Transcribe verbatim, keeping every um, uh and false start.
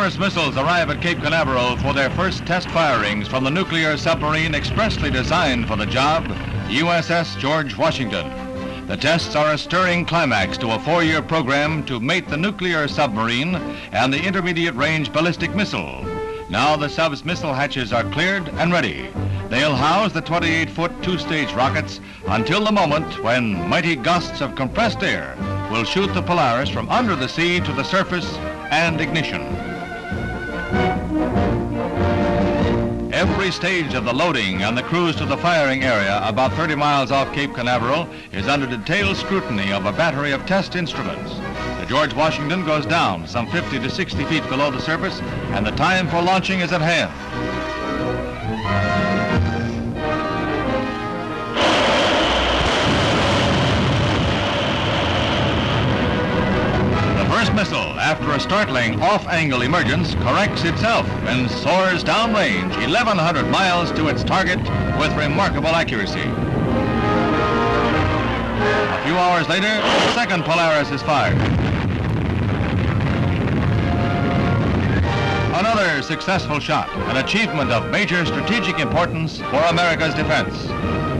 First missiles arrive at Cape Canaveral for their first test firings from the nuclear submarine expressly designed for the job, U S S George Washington. The tests are a stirring climax to a four-year program to mate the nuclear submarine and the intermediate range ballistic missile. Now the sub's missile hatches are cleared and ready. They'll house the twenty-eight foot two-stage rockets until the moment when mighty gusts of compressed air will shoot the Polaris from under the sea to the surface and ignition. Every stage of the loading and the cruise to the firing area about thirty miles off Cape Canaveral is under detailed scrutiny of a battery of test instruments. The George Washington goes down some fifty to sixty feet below the surface, and the time for launching is at hand. The first missile, after a startling off-angle emergence, corrects itself and soars downrange eleven hundred miles to its target with remarkable accuracy. A few hours later, the second Polaris is fired. Another successful shot, an achievement of major strategic importance for America's defense.